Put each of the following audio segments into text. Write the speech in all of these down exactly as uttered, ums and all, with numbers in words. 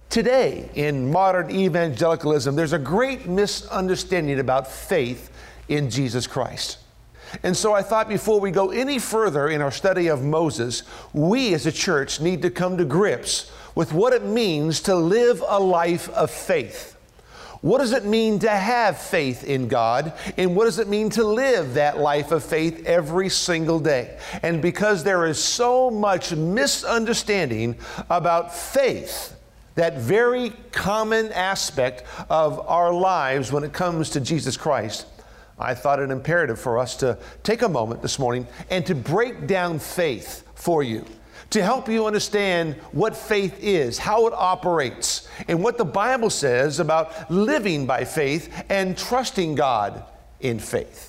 Today, in modern evangelicalism, there's a great misunderstanding about faith in Jesus Christ. And so I thought before we go any further in our study of Moses, we as a church need to come to grips with what it means to live a life of faith. What does it mean to have faith in God? And what does it mean to live that life of faith every single day? And because there is so much misunderstanding about faith, that very common aspect of our lives when it comes to Jesus Christ, I thought it imperative for us to take a moment this morning and to break down faith for you, to help you understand what faith is, how it operates, and what the Bible says about living by faith and trusting God in faith.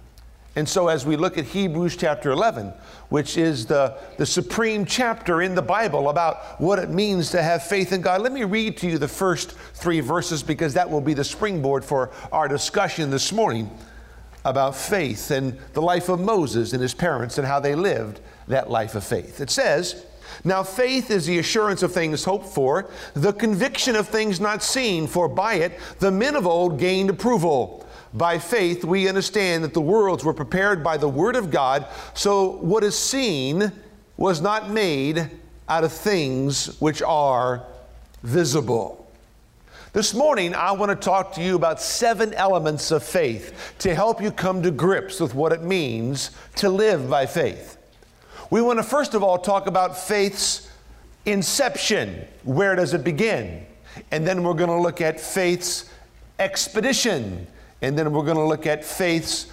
And so as we look at Hebrews chapter eleven, which is the, the supreme chapter in the Bible about what it means to have faith in God, let me read to you the first three verses because that will be the springboard for our discussion this morning about faith and the life of Moses and his parents and how they lived that life of faith. It says, "Now faith is the assurance of things hoped for, the conviction of things not seen, for by it the men of old gained approval. By faith we understand that the worlds were prepared by the word of God, so what is seen was not made out of things which are visible." This morning, I want to talk to you about seven elements of faith to help you come to grips with what it means to live by faith. We want to first of all talk about faith's inception. Where does it begin? And then we're going to look at faith's expedition. And then we're going to look at faith's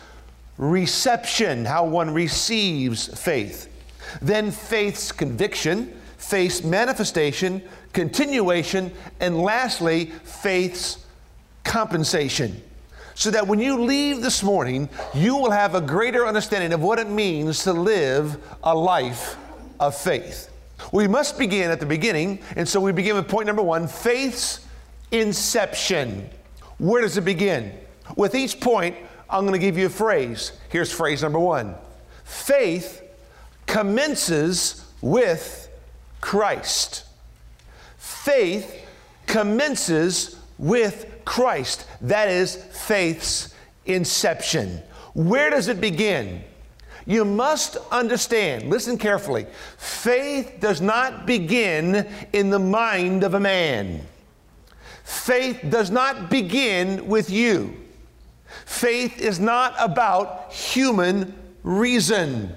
reception, how one receives faith. Then faith's conviction, faith's manifestation, continuation, and lastly, faith's compensation. So that when you leave this morning, you will have a greater understanding of what it means to live a life of faith. We must begin at the beginning, and so we begin with point number one, faith's inception. Where does it begin? With each point, I'm going to give you a phrase. Here's phrase number one. Faith commences with Christ. Faith commences with Christ. That is faith's inception. Where does it begin? You must understand, listen carefully, faith does not begin in the mind of a man. Faith does not begin with you. Faith is not about human reason.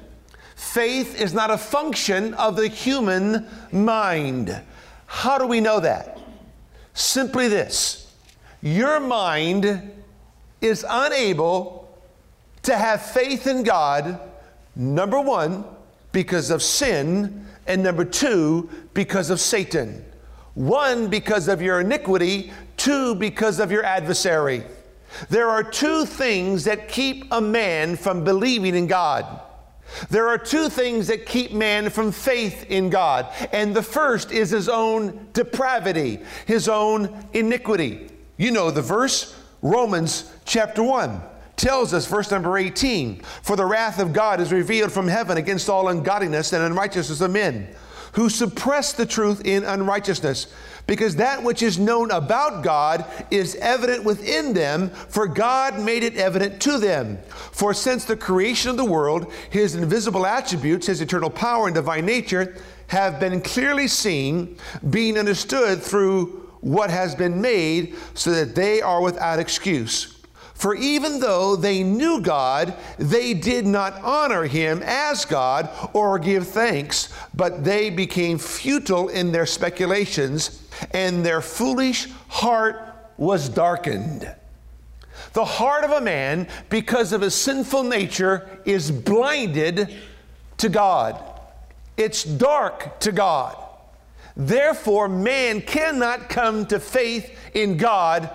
Faith is not a function of the human mind. How do we know that? Simply this. Your mind is unable to have faith in God, number one, because of sin, and number two, because of Satan. One, because of your iniquity, two, because of your adversary. There are two things that keep a man from believing in God. There are two things that keep man from faith in God. And the first is his own depravity, his own iniquity. You know the verse, Romans chapter one tells us, verse number eighteen, "For the wrath of God is revealed from heaven against all ungodliness and unrighteousness of men, who suppress the truth in unrighteousness, because that which is known about God is evident within them, for God made it evident to them. For since the creation of the world, his invisible attributes, his eternal power and divine nature, have been clearly seen, being understood through what has been made, so that they are without excuse. For even though they knew God, they did not honor him as God or give thanks, but they became futile in their speculations, and their foolish heart was darkened." The heart of a man, because of his sinful nature, is blinded to God. It's dark to God. Therefore, man cannot come to faith in God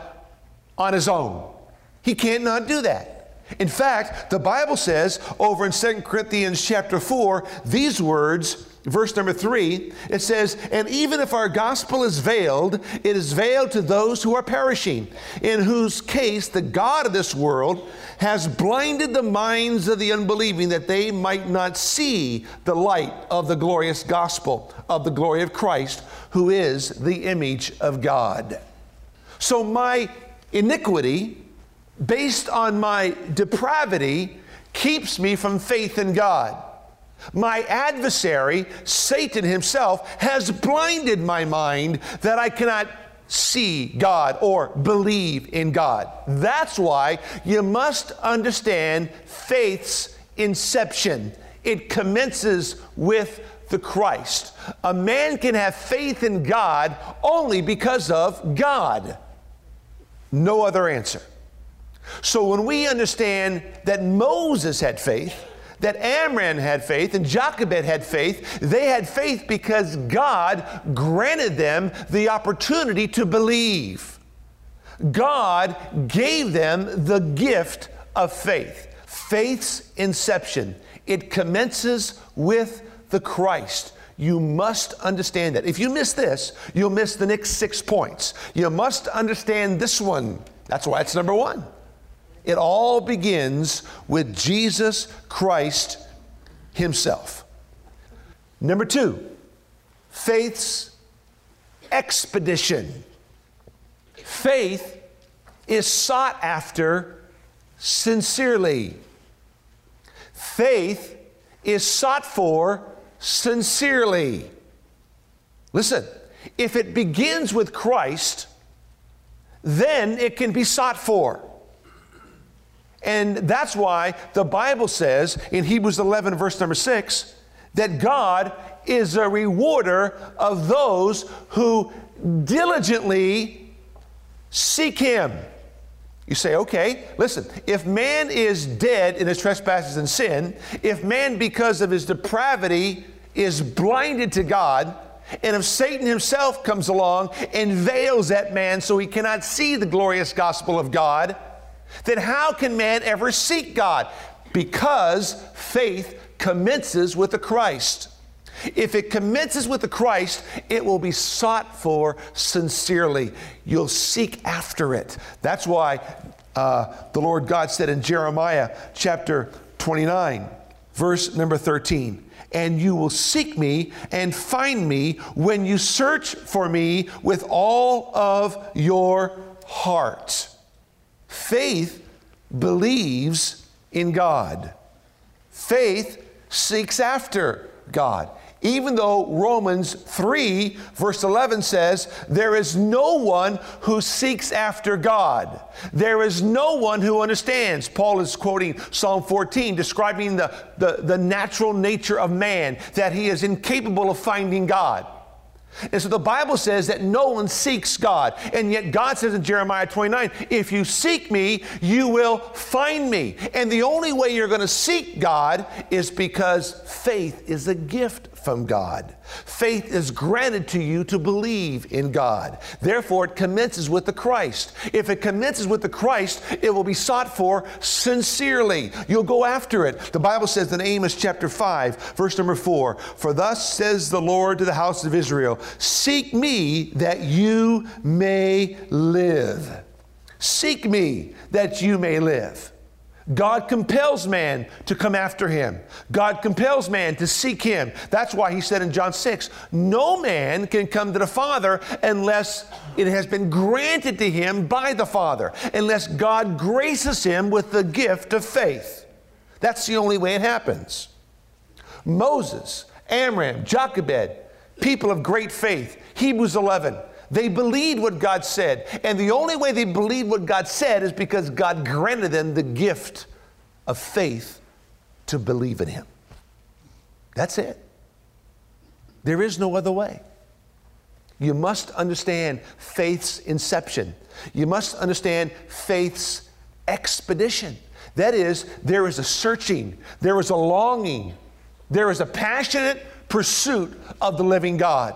on his own. He cannot do that. In fact, the Bible says over in Second Corinthians chapter four, these words, verse number three, it says, "And even if our gospel is veiled, it is veiled to those who are perishing, in whose case the God of this world has blinded the minds of the unbelieving, that they might not see the light of the glorious gospel of the glory of Christ, who is the image of God. So my iniquity, based on my depravity, keeps me from faith in God. My adversary, Satan himself, has blinded my mind that I cannot see God or believe in God. That's why you must understand faith's inception. It commences with the Christ. A man can have faith in God only because of God. No other answer. So when we understand that Moses had faith, that Amram had faith, and Jochebed had faith, they had faith because God granted them the opportunity to believe. God gave them the gift of faith. Faith's inception. It commences with the Christ. You must understand that. If you miss this, you'll miss the next six points. You must understand this one. That's why it's number one. It all begins with Jesus Christ himself. Number two, faith's expedition. Faith is sought after sincerely. Faith is sought for sincerely. Listen, if it begins with Christ, then it can be sought for. And that's why the Bible says in Hebrews eleven, verse number six, that God is a rewarder of those who diligently seek Him. You say, okay, listen, if man is dead in his trespasses and sin, if man because of his depravity is blinded to God, and if Satan himself comes along and veils that man so he cannot see the glorious gospel of God, then how can man ever seek God? Because faith commences with the Christ. If it commences with the Christ, it will be sought for sincerely. You'll seek after it. That's why uh, the Lord God said in Jeremiah chapter twenty-nine, verse number thirteen, and you will seek me and find me when you search for me with all of your heart. Faith believes in God. Faith seeks after God. Even though Romans three, verse eleven says, there is no one who seeks after God. There is no one who understands. Paul is quoting Psalm fourteen, describing the, the, the natural nature of man, that he is incapable of finding God. And so the Bible says that no one seeks God. And yet God says in Jeremiah twenty-nine, if you seek me, you will find me. And the only way you're going to seek God is because faith is a gift from God. Faith is granted to you to believe in God. Therefore, it commences with the Christ. If it commences with the Christ, it will be sought for sincerely. You'll go after it. The Bible says in Amos chapter five, verse number four, for thus says the Lord to the house of Israel, seek me that you may live. Seek me that you may live. God compels man to come after Him. God compels man to seek Him. That's why He said in John six, no man can come to the Father unless it has been granted to him by the Father, unless God graces him with the gift of faith. That's the only way it happens. Moses, Amram, Jochebed, people of great faith, Hebrews eleven, they believed what God said. And the only way they believed what God said is because God granted them the gift of faith to believe in Him. That's it. There is no other way. You must understand faith's inception. You must understand faith's expedition. That is, there is a searching, there is a longing, there is a passionate pursuit of the living God.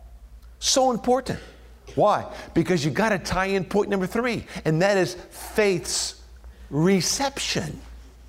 So important. Why? Because you got to tie in point number three, and that is faith's reception.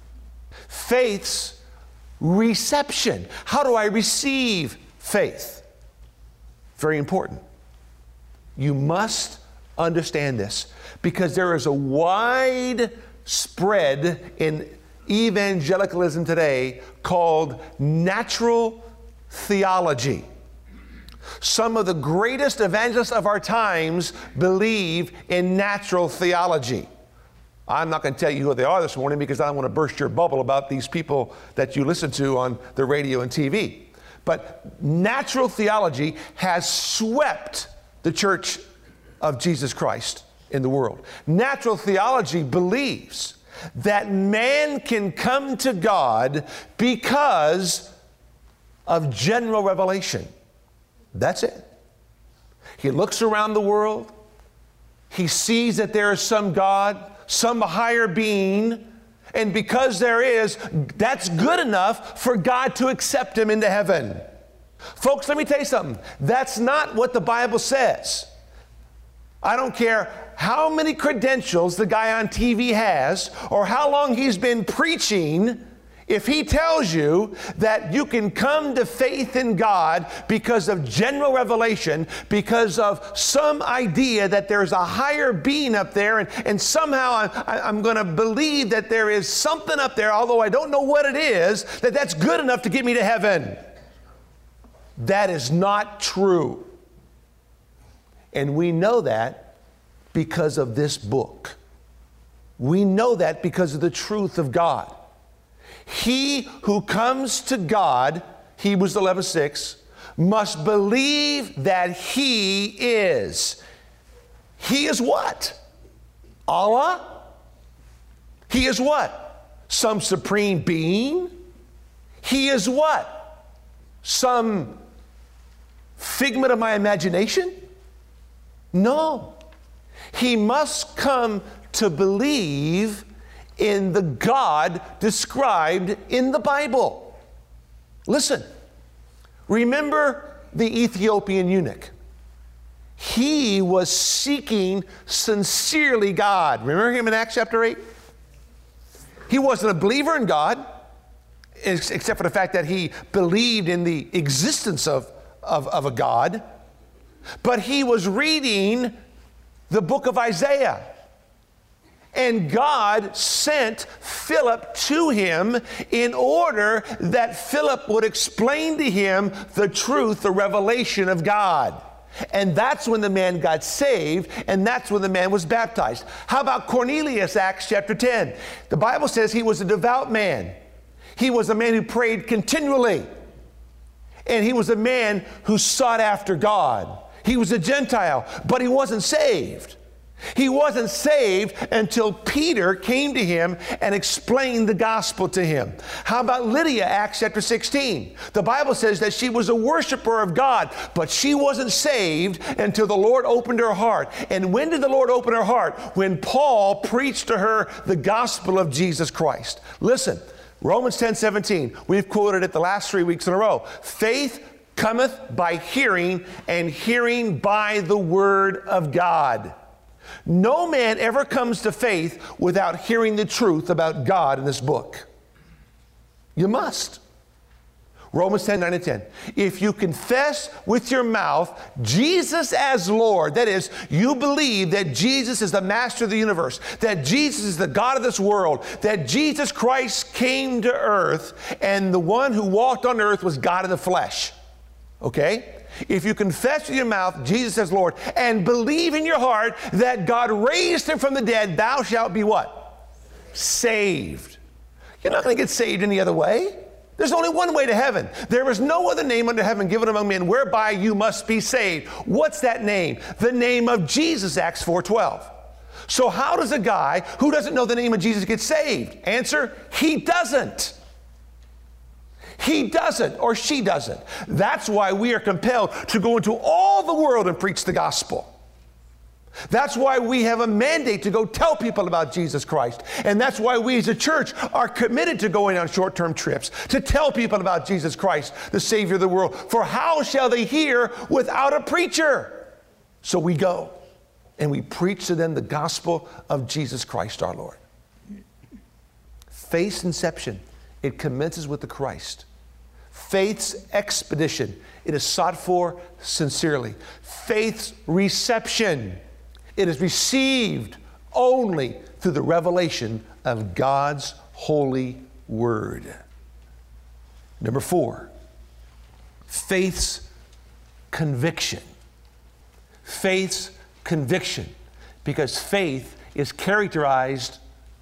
Faith's reception. How do I receive faith? Very important. You must understand this, because there is a wide spread in evangelicalism today called natural theology. Some of the greatest evangelists of our times believe in natural theology. I'm not going to tell you who they are this morning because I don't want to burst your bubble about these people that you listen to on the radio and T V. But natural theology has swept the church of Jesus Christ in the world. Natural theology believes that man can come to God because of general revelation. That's it. He looks around the world. He sees that there is some God, some higher being, and because there is, that's good enough for God to accept him into heaven. Folks, let me tell you something. That's not what the Bible says. I don't care how many credentials the guy on T V has or how long he's been preaching. If he tells you that you can come to faith in God because of general revelation, because of some idea that there's a higher being up there, and, and somehow I, I'm going to believe that there is something up there, although I don't know what it is, that that's good enough to get me to heaven. That is not true. And we know that because of this book. We know that because of the truth of God. He who comes to God, Hebrews eleven six, must believe that he is. He is what? Allah? He is what? Some supreme being? He is what? Some figment of my imagination? No. He must come to believe in the God described in the Bible. Listen, remember the Ethiopian eunuch. He was seeking sincerely God. Remember him in Acts chapter eight? He wasn't a believer in God, except for the fact that he believed in the existence of, of, of a God. But he was reading the book of Isaiah. And God sent Philip to him in order that Philip would explain to him the truth, the revelation of God. And that's when the man got saved, and that's when the man was baptized. How about Cornelius, Acts chapter ten? The Bible says he was a devout man. He was a man who prayed continually. And he was a man who sought after God. He was a Gentile, but he wasn't saved. He wasn't saved until Peter came to him and explained the gospel to him. How about Lydia, Acts chapter sixteen? The Bible says that she was a worshiper of God, but she wasn't saved until the Lord opened her heart. And when did the Lord open her heart? When Paul preached to her the gospel of Jesus Christ. Listen, Romans ten seventeen, we've quoted it the last three weeks in a row. Faith cometh by hearing, and hearing by the word of God. No man ever comes to faith without hearing the truth about God in this book. You must. Romans ten, nine and ten. If you confess with your mouth Jesus as Lord, that is, you believe that Jesus is the master of the universe, that Jesus is the God of this world, that Jesus Christ came to earth, and the one who walked on earth was God in the flesh. Okay? If you confess with your mouth Jesus as Lord and believe in your heart that God raised him from the dead, thou shalt be what? Saved. You're not going to get saved any other way. There's only one way to heaven. There is no other name under heaven given among men whereby you must be saved. What's that name? The name of Jesus, Acts four twelve. So how does a guy who doesn't know the name of Jesus get saved? Answer, he doesn't. He doesn't, or she doesn't. That's why we are compelled to go into all the world and preach the gospel. That's why we have a mandate to go tell people about Jesus Christ. And that's why we as a church are committed to going on short-term trips to tell people about Jesus Christ, the Savior of the world. For how shall they hear without a preacher? So we go and we preach to them the gospel of Jesus Christ our Lord. Faith's inception, it commences with the Christ. Faith's expedition, it is sought for sincerely. Faith's reception, it is received only through the revelation of God's holy word. Number four, faith's conviction. Faith's conviction. Because faith is characterized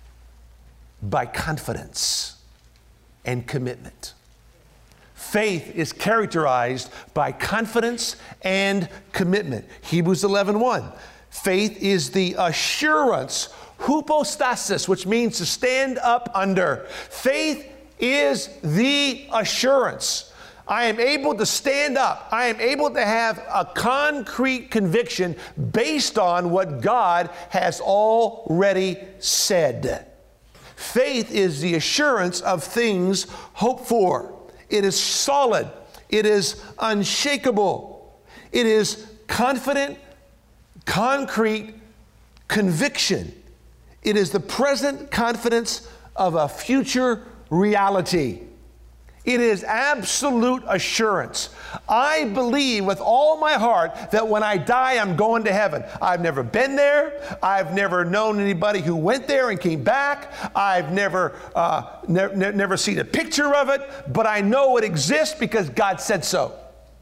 by confidence and commitment. Faith is characterized by confidence and commitment. Hebrews eleven one. Faith is the assurance, hypostasis, which means to stand up under. Faith is the assurance. I am able to stand up. I am able to have a concrete conviction based on what God has already said. Faith is the assurance of things hoped for. It is solid. It is unshakable. It is confident, concrete conviction. It is the present confidence of a future reality. It is absolute assurance. I believe with all my heart that when I die, I'm going to heaven. I've never been there. I've never known anybody who went there and came back. I've never, uh, ne- ne- never seen a picture of it, but I know it exists because God said so.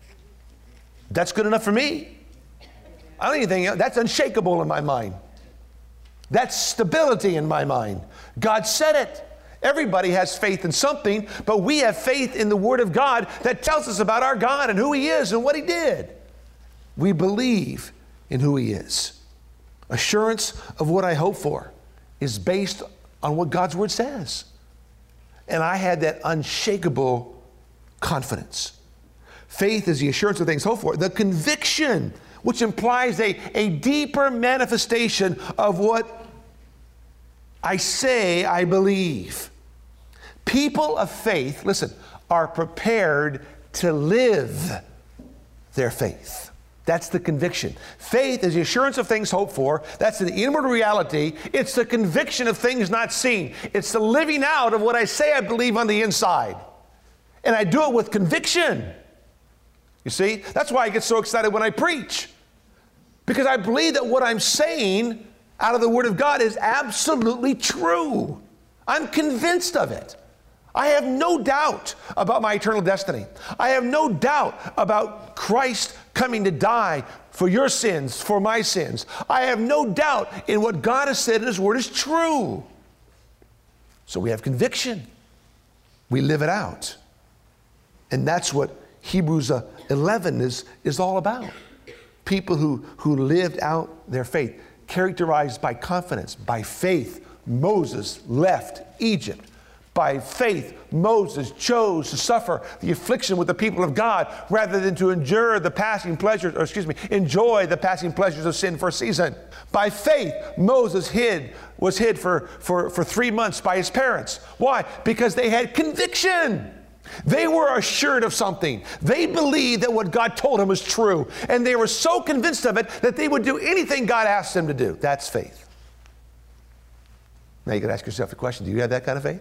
That's good enough for me. I don't even think that's unshakable in my mind. That's stability in my mind. God said it. Everybody has faith in something, but we have faith in the Word of God that tells us about our God and who He is and what He did. We believe in who He is. Assurance of what I hope for is based on what God's Word says. And I had that unshakable confidence. Faith is the assurance of things hoped for. The conviction, which implies a, a deeper manifestation of what I say I believe. People of faith, listen, are prepared to live their faith. That's the conviction. Faith is the assurance of things hoped for. That's the inward reality. It's the conviction of things not seen. It's the living out of what I say I believe on the inside. And I do it with conviction. You see, that's why I get so excited when I preach. Because I believe that what I'm saying out of the Word of God is absolutely true. I'm convinced of it. I have no doubt about my eternal destiny. I have no doubt about Christ coming to die for your sins, for my sins. I have no doubt in what God has said in His Word is true. So we have conviction. We live it out. And that's what Hebrews eleven is, is all about. People who, who lived out their faith, characterized by confidence, by faith. Moses left Egypt. By faith, Moses chose to suffer the affliction with the people of God rather than to endure the passing pleasures, or excuse me, enjoy the passing pleasures of sin for a season. By faith, Moses hid, was hid for, for, for three months by his parents. Why? Because they had conviction. They were assured of something. They believed that what God told them was true. And they were so convinced of it that they would do anything God asked them to do. That's faith. Now you can ask yourself the question, do you have that kind of faith?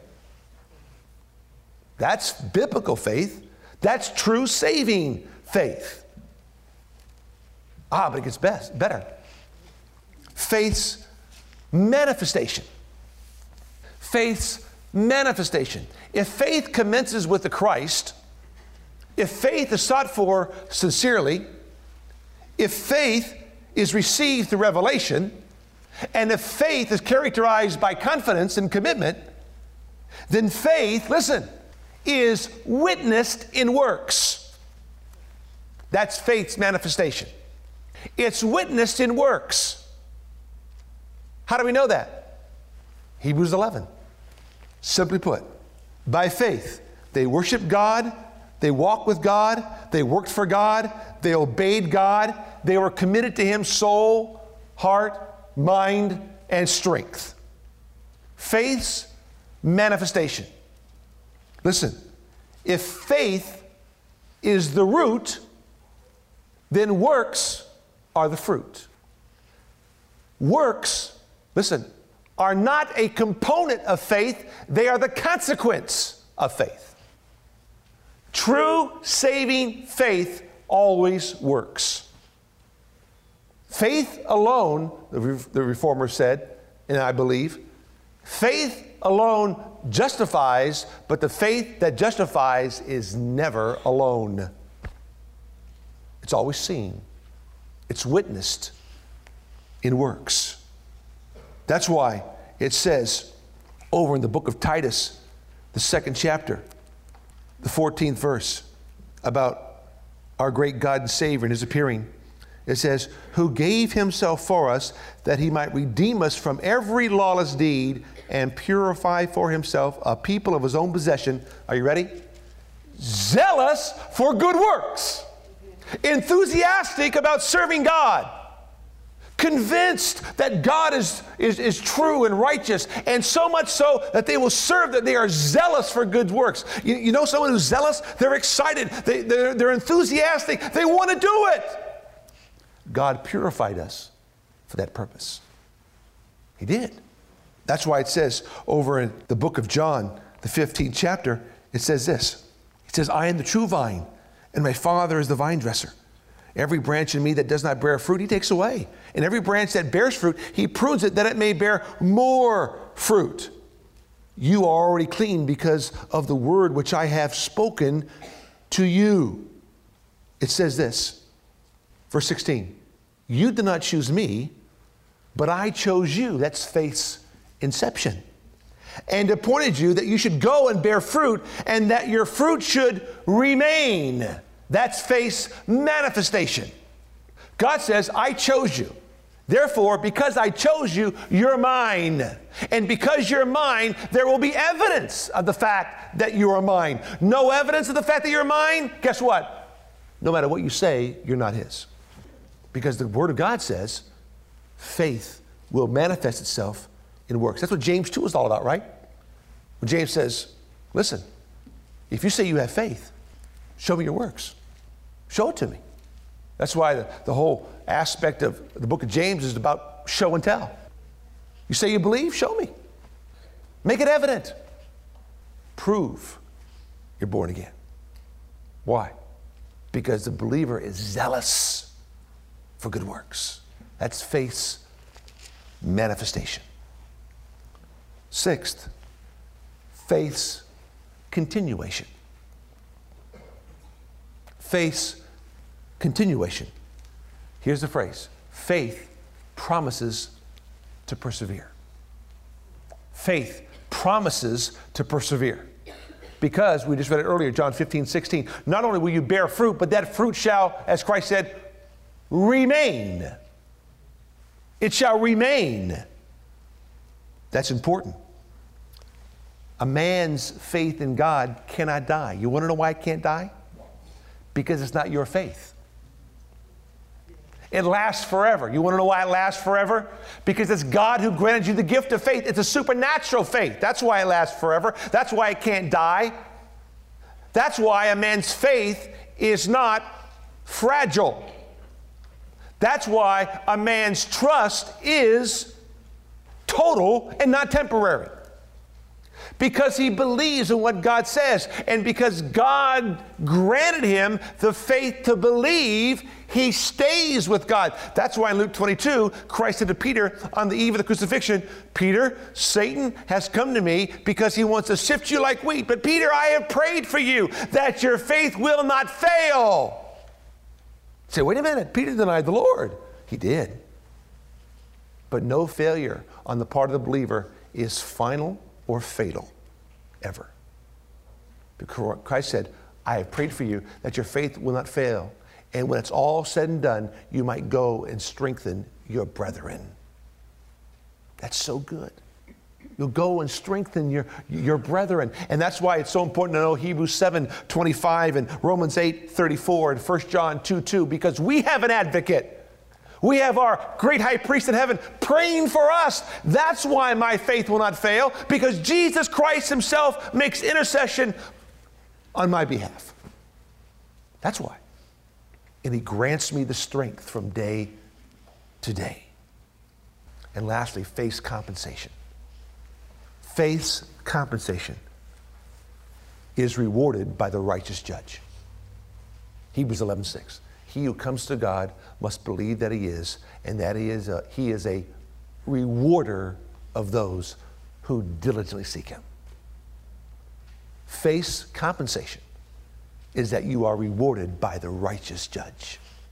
That's biblical faith. That's true saving faith. Ah, but it gets best, better. Faith's manifestation. Faith's manifestation. If faith commences with the Christ, if faith is sought for sincerely, if faith is received through revelation, and if faith is characterized by confidence and commitment, then faith, listen, is witnessed in works. That's faith's manifestation. It's witnessed in works. How do we know that? Hebrews eleven. Simply put, by faith, they worshiped God, they walked with God, they worked for God, they obeyed God, they were committed to Him soul, heart, mind, and strength. Faith's manifestation. Listen, if faith is the root, then works are the fruit. Works, listen, are not a component of faith, they are the consequence of faith. True saving faith always works. Faith alone, the, Re- the Reformer said, and I believe, faith alone justifies, but the faith that justifies is never alone. It's always seen. It's witnessed in works. That's why it says over in the book of Titus, the second chapter, the fourteenth verse, about our great God and Savior and his appearing. It says, who gave himself for us that he might redeem us from every lawless deed and purify for himself a people of his own possession. Are you ready? Zealous for good works. Enthusiastic about serving God. Convinced that God is, is, is true and righteous, and so much so that they will serve, that they are zealous for good works. You, you know someone who's zealous? They're excited. They, they're, they're enthusiastic. They want to do it. God purified us for that purpose. He did. That's why it says over in the book of John, the fifteenth chapter, it says this. It says, I am the true vine, and my Father is the vine dresser. Every branch in me that does not bear fruit, he takes away. And every branch that bears fruit, he prunes it that it may bear more fruit. You are already clean because of the word which I have spoken to you. It says this, verse sixteen, you did not choose me, but I chose you. That's faith's inception. And appointed you that you should go and bear fruit, and that your fruit should remain. That's faith's manifestation. God says, I chose you. Therefore, because I chose you, you're mine. And because you're mine, there will be evidence of the fact that you are mine. No evidence of the fact that you're mine? Guess what? No matter what you say, you're not his. Because the Word of God says, faith will manifest itself in works. That's what James two is all about, right? When James says, listen, if you say you have faith, show me your works. Show it to me. That's why the, the whole aspect of the book of James is about show and tell. You say you believe, show me. Make it evident. Prove you're born again. Why? Because the believer is zealous for good works. That's faith's manifestation. Sixth, faith's continuation. Faith's continuation. Here's the phrase. Faith promises to persevere. Faith promises to persevere. Because, we just read it earlier, John fifteen, sixteen, not only will you bear fruit, but that fruit shall, as Christ said, remain. It shall remain. That's important. A man's faith in God cannot die. You want to know why it can't die? Because it's not your faith. It lasts forever. You want to know why it lasts forever? Because it's God who granted you the gift of faith. It's a supernatural faith. That's why it lasts forever. That's why it can't die. That's why a man's faith is not fragile. That's why a man's trust is total and not temporary. Because he believes in what God says. And because God granted him the faith to believe, he stays with God. That's why in Luke twenty-two, Christ said to Peter on the eve of the crucifixion, Peter, Satan has come to me because he wants to sift you like wheat. But Peter, I have prayed for you that your faith will not fail. Say, wait a minute, Peter denied the Lord. He did. But no failure on the part of the believer is final or fatal, ever. Because Christ said, I have prayed for you that your faith will not fail. And when it's all said and done, you might go and strengthen your brethren. That's so good. You'll go and strengthen your, your brethren. And that's why it's so important to know Hebrews seven twenty-five and Romans eight thirty-four and First John two two, because we have an advocate. We have our great high priest in heaven praying for us. That's why my faith will not fail, because Jesus Christ himself makes intercession on my behalf. That's why. And he grants me the strength from day to day. And lastly, faith's compensation. Faith's compensation is rewarded by the righteous judge. Hebrews eleven six. He who comes to God must believe that he is, and that he is a, he is a rewarder of those who diligently seek him. Faith's compensation is that you are rewarded by the righteous judge.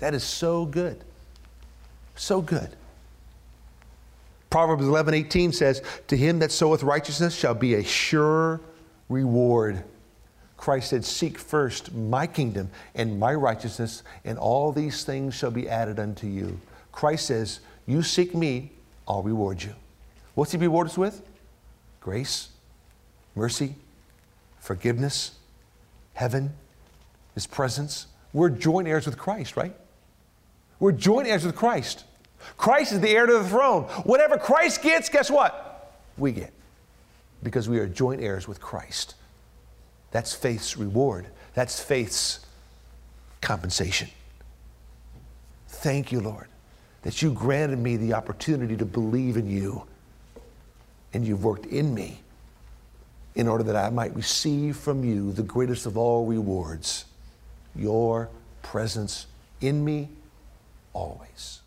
That is so good. So good. Proverbs eleven eighteen says, to him that soweth righteousness shall be a sure reward. Christ said, seek first my kingdom and my righteousness, and all these things shall be added unto you. Christ says, you seek me, I'll reward you. What's he reward us with? Grace, mercy, forgiveness, heaven, his presence. We're joint heirs with Christ, right? We're joint heirs with Christ. Christ is the heir to the throne. Whatever Christ gets, guess what? We get. Because we are joint heirs with Christ. That's faith's reward. That's faith's compensation. Thank you, Lord, that you granted me the opportunity to believe in you, and you've worked in me in order that I might receive from you the greatest of all rewards, your presence in me always.